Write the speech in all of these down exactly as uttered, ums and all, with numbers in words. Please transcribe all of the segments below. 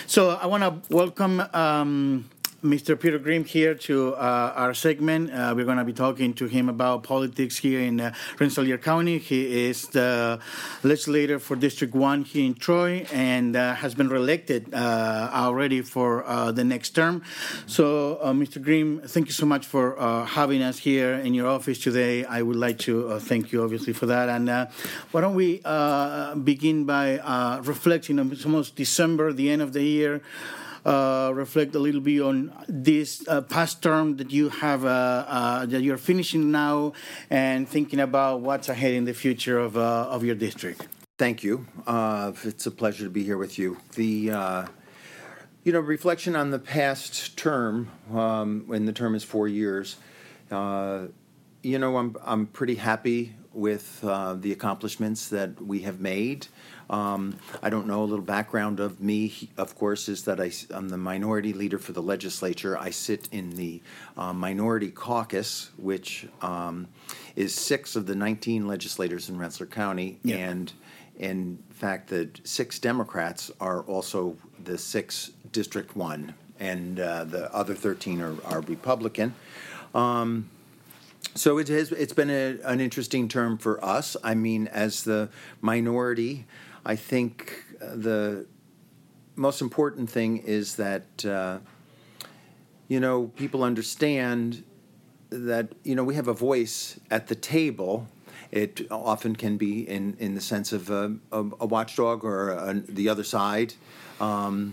So I want to welcome um, Mister Peter Grimm here to uh, our segment. Uh, we're going to be talking to him about politics here in uh, Rensselaer County. He is the legislator for District one here in Troy and uh, has been reelected uh, already for uh, the next term. So, uh, Mister Grimm, thank you so much for uh, having us here in your office today. I would like to uh, thank you, obviously, for that. And uh, why don't we uh, begin by uh, reflecting on, it's almost December, the end of the year. Uh, reflect a little bit on this uh, past term that you have, uh, uh, that you're finishing now, and thinking about what's ahead in the future of uh, of your district. Thank you. Uh, it's a pleasure to be here with you. The uh, you know reflection on the past term, um, when the term is four years. Uh, you know, I'm I'm pretty happy with uh, the accomplishments that we have made. Um, I don't know, a little background of me, of course, is that I, I'm the minority leader for the legislature. I sit in the uh, minority caucus, which um, is six of the nineteen legislators in Rensselaer County. Yeah. And in fact, the six Democrats are also the six District one, and uh, the other thirteen are, are Republican. Um, So it has. It's been a, an interesting term for us. I mean, as the minority, I think the most important thing is that uh, you know people understand that you know we have a voice at the table. It often can be in, in the sense of a, a, a watchdog or a, the other side, um,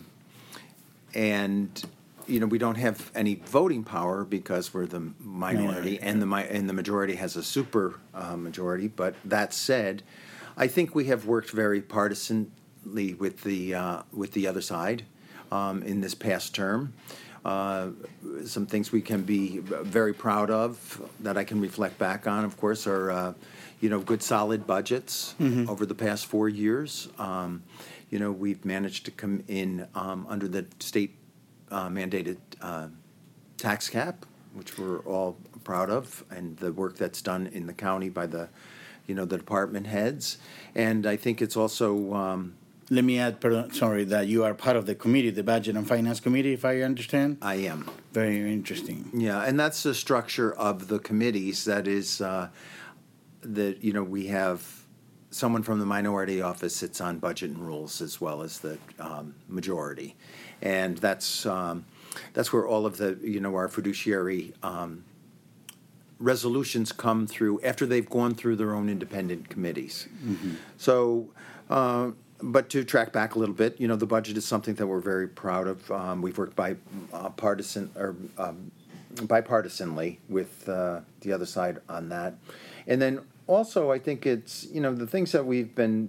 and. You know, we don't have any voting power because we're the minority, and the and the majority has a super uh, majority. But that said, I think we have worked very partisanly with the uh, with the other side um, in this past term. Uh, some things we can be very proud of that I can reflect back on, of course, are uh, you know good solid budgets mm-hmm. over the past four years. Um, you know, we've managed to come in um, under the state. Uh, mandated uh, tax cap, which we're all proud of, and the work that's done in the county by the, you know, the department heads. And I think it's also. Um, Let me add, pardon, sorry, that you are part of the committee, the Budget and Finance Committee, if I understand. I am. Very interesting. Yeah, and that's the structure of the committees. That is, uh, that you know, we have someone from the minority office sits on budget and rules as well as the um, majority. And that's um, that's where all of the you know our fiduciary um, resolutions come through after they've gone through their own independent committees. Mm-hmm. So, uh, but to track back a little bit, you know, the budget is something that we're very proud of. Um, we've worked by uh, partisan or um, bipartisanly with uh, the other side on that, and then also I think it's you know the things that we've been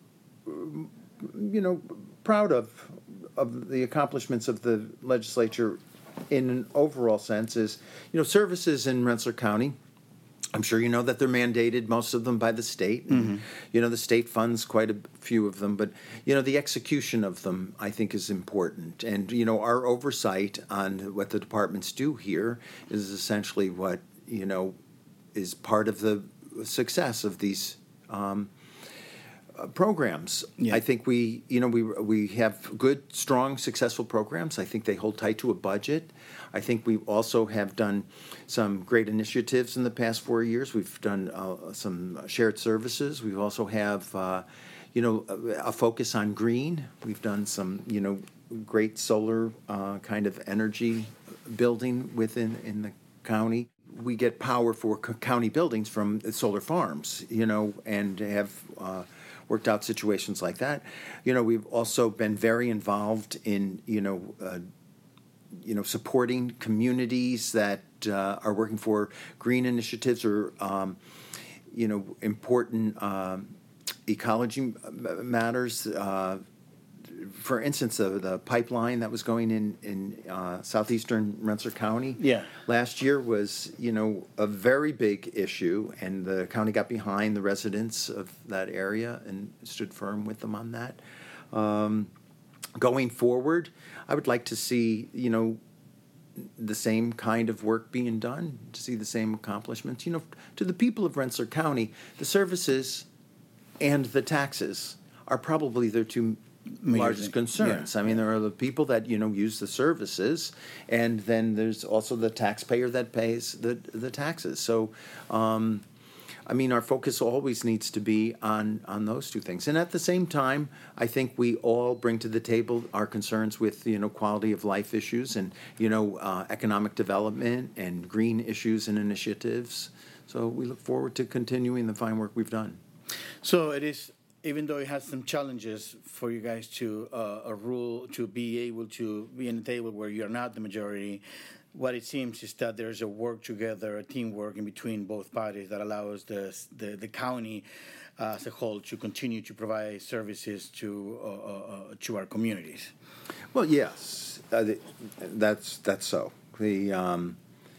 you know proud of. Of the accomplishments of the legislature in an overall sense is, you know, services in Rensselaer County. I'm sure you know that they're mandated, most of them by the state. And, mm-hmm. You know, the state funds quite a few of them. But, you know, the execution of them, I think, is important. And, you know, our oversight on what the departments do here is essentially what, you know, is part of the success of these um Uh, programs. Yeah. I think we, you know, we we have good, strong, successful programs. I think they hold tight to a budget. I think we also have done some great initiatives in the past four years. We've done uh, some shared services. We also have, uh, you know, a, a focus on green. We've done some, you know, great solar uh, kind of energy building within in the county. We get power for co- county buildings from solar farms, you know, and have. Uh, worked out situations like that. You know, we've also been very involved in, you know, uh, you know, supporting communities that uh, are working for green initiatives or, um, you know, important um, ecology matters. Uh, for instance, the, the pipeline that was going in in uh, southeastern Rensselaer County yeah. last year was, you know, a very big issue, and the county got behind the residents of that area and stood firm with them on that. Um, going forward, I would like to see, you know, the same kind of work being done, to see the same accomplishments. You know, to the people of Rensselaer County, the services and the taxes are probably their two largest concerns. Yeah. I mean, there are the people that, you know, use the services, and then there's also the taxpayer that pays the the taxes. So, um, I mean, our focus always needs to be on, on those two things. And at the same time, I think we all bring to the table our concerns with, you know, quality of life issues and, you know, uh, economic development and green issues and initiatives. So we look forward to continuing the fine work we've done. So it is, even though it has some challenges for you guys to uh, a rule, to be able to be in a table where you're not the majority, what it seems is that there's a work together, a teamwork in between both parties that allows the the, the county uh, as a whole to continue to provide services to uh, uh, to our communities. Well, yes, uh, that's that's so. The um,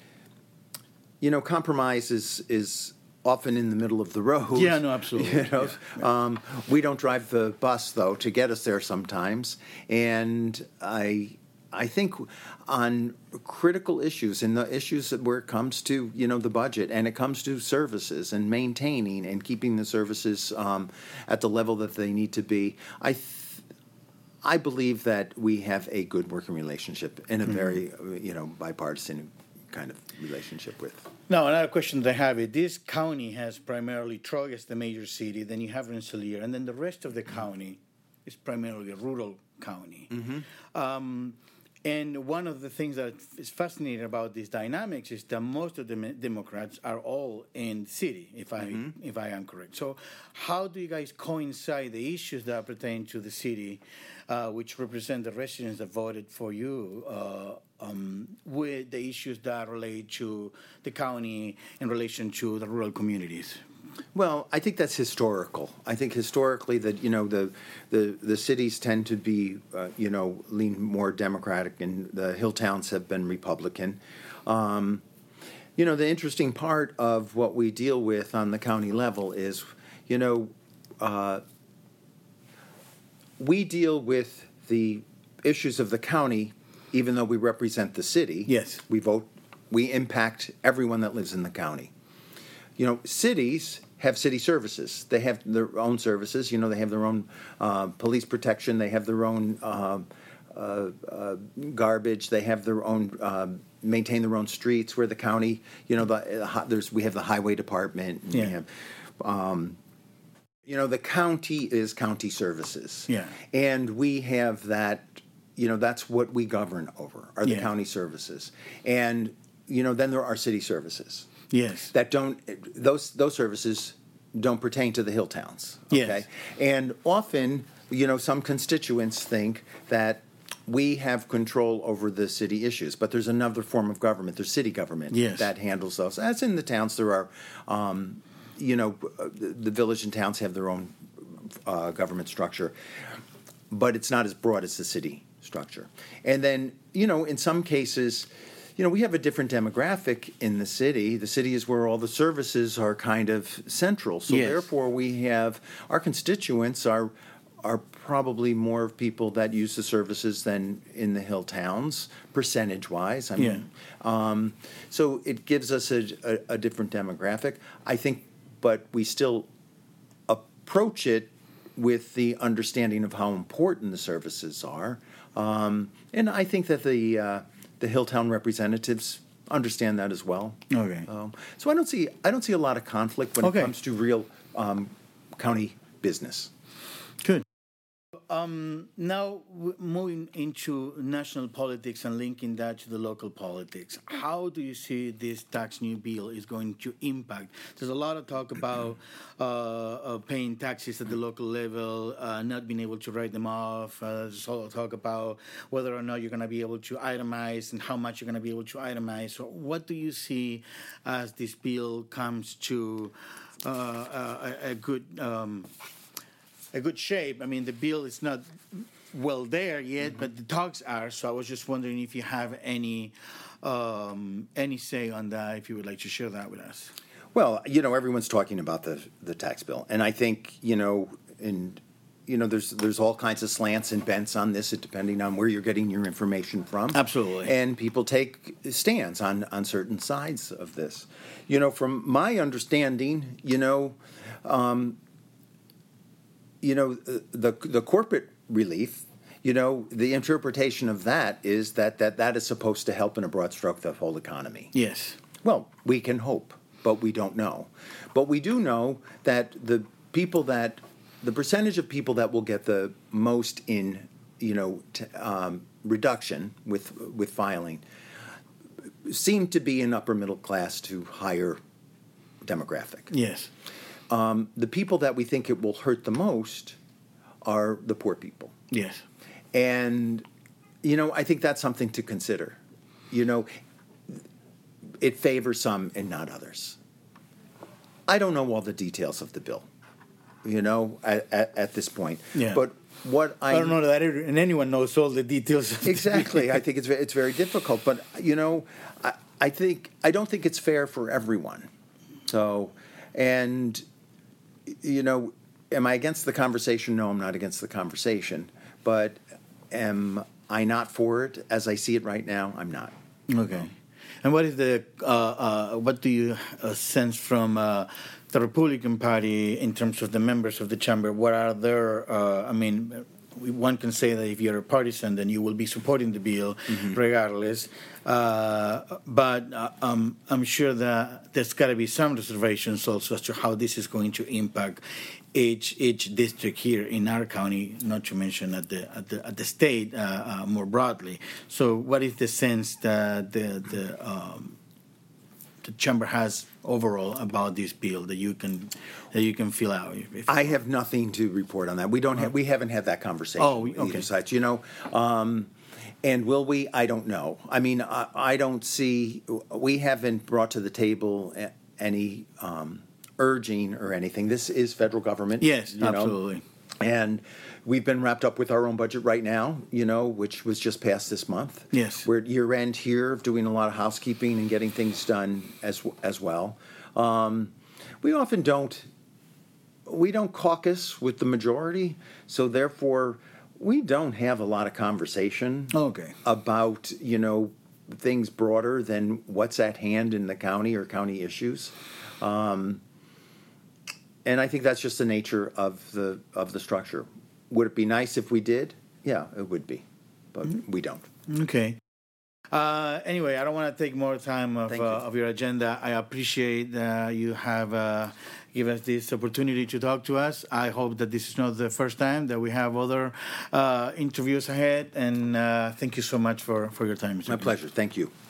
you know, compromise is is often in the middle of the road. Yeah, no, absolutely. You know, yeah, yeah. Um, we don't drive the bus though to get us there sometimes, and I. I think on critical issues, and the issues where it comes to, you know, the budget, and it comes to services and maintaining and keeping the services um, at the level that they need to be, I th- I believe that we have a good working relationship and a mm-hmm. very, you know, bipartisan kind of relationship with. Now, another question that I have is, this county has primarily Troy as the major city, then you have Rensselaer, and then the rest of the county is primarily a rural county. Mm-hmm. Um, And one of the things that is fascinating about these dynamics is that most of the Democrats are all in city, if I mm-hmm. if I am correct. So, how do you guys coincide the issues that pertain to the city, uh, which represent the residents that voted for you, uh, um, with the issues that relate to the county in relation to the rural communities? Well, I think that's historical. I think historically that, you know, the the, the cities tend to be, uh, you know, lean more Democratic, and the hill towns have been Republican. Um, you know, the interesting part of what we deal with on the county level is, you know, uh, we deal with the issues of the county, even though we represent the city. Yes. We vote, we impact everyone that lives in the county. You know, cities have city services. They have their own services. You know, they have their own uh, police protection. They have their own uh, uh, uh, garbage. They have their own uh, maintain their own streets. Where the county, you know, the uh, there's we have the highway department. And yeah. We have, um, you know, the county is county services. Yeah. And we have that. You know, that's what we govern over are the yeah. county services. And you know, then there are city services. Yes. That don't those those services don't pertain to the hill towns. Okay. Yes. And often, you know, some constituents think that we have control over the city issues, but there's another form of government. There's city government yes. that handles those. As in the towns, there are, um, you know, the village and towns have their own uh, government structure, but it's not as broad as the city structure. And then, you know, in some cases, you know, we have a different demographic in the city. The city is where all the services are kind of central. So yes. therefore, we have our constituents are are probably more people that use the services than in the hill towns, percentage-wise. I mean, yeah. um, so it gives us a, a, a different demographic. I think, but we still approach it with the understanding of how important the services are. Um, and I think that the uh, the Hilltown representatives understand that as well. Okay. Um, so I don't see I don't see a lot of conflict when okay. it comes to real um, county business. Good. Um, now, w- moving into national politics and linking that to the local politics, how do you see this tax new bill is going to impact? There's a lot of talk about uh, uh, paying taxes at the local level, uh, not being able to write them off. Uh, there's a lot of talk about whether or not you're going to be able to itemize and how much you're going to be able to itemize. So what do you see as this bill comes to uh, a, a good... Um, a good shape? I mean, the bill is not well there yet, mm-hmm. but the talks are. So I was just wondering if you have any um, any say on that, if you would like to share that with us. Well, you know, everyone's talking about the the tax bill, and I think, you know, in you know, there's there's all kinds of slants and bents on this, depending on where you're getting your information from. Absolutely. And people take stands on on certain sides of this. You know, from my understanding, you know. Um, You know, the the corporate relief. You know, the interpretation of that is that, that that is supposed to help in a broad stroke the whole economy. Yes. Well, we can hope, but we don't know. But we do know that the people that, the percentage of people that will get the most in, you know, t- um, reduction with with filing seem to be an upper middle class to higher demographic. Yes. Um, the people that we think it will hurt the most are the poor people. Yes. And, you know, I think that's something to consider. You know, it favors some and not others. I don't know all the details of the bill, you know, at, at, at this point. Yeah. But what I... I don't know that and anyone knows all the details. Of Exactly. The I think it's it's very difficult. But, you know, I, I think, I don't think it's fair for everyone. So, and, you know, am I against the conversation? No, I'm not against the conversation. But am I not for it as I see it right now? I'm not. Okay. And what is the uh, uh, what do you uh, sense from uh, the Republican Party in terms of the members of the chamber? What are their? Uh, I mean, one can say that if you're a partisan, then you will be supporting the bill mm-hmm. regardless. Uh, but uh, um, I'm sure that there's got to be some reservations also as to how this is going to impact each each district here in our county, not to mention at the at the, at the state uh, uh, more broadly. So, what is the sense that the the um, the chamber has overall about this bill that you can that you can fill out? If, I have nothing to report on that. We don't have we haven't had that conversation. Oh, okay. Either sides, you know. Um, and will we? I don't know. I mean, I, I don't see. We haven't brought to the table any. Um, urging or anything. This is federal government. Yes, you know? Absolutely. And we've been wrapped up with our own budget right now, you know, which was just passed this month. Yes. We're at year end here, doing a lot of housekeeping and getting things done as as well. Um, we often don't, we don't caucus with the majority, so therefore we don't have a lot of conversation okay. about, you know, things broader than what's at hand in the county or county issues. Um, And I think that's just the nature of the of the structure. Would it be nice if we did? Yeah, it would be, but mm-hmm. we don't. Okay. Uh, anyway, I don't want to take more time of uh, you. of your agenda. I appreciate uh, you have uh, given us this opportunity to talk to us. I hope that this is not the first time that we have other uh, interviews ahead. And uh, thank you so much for, for your time. My pleasure. Thank you.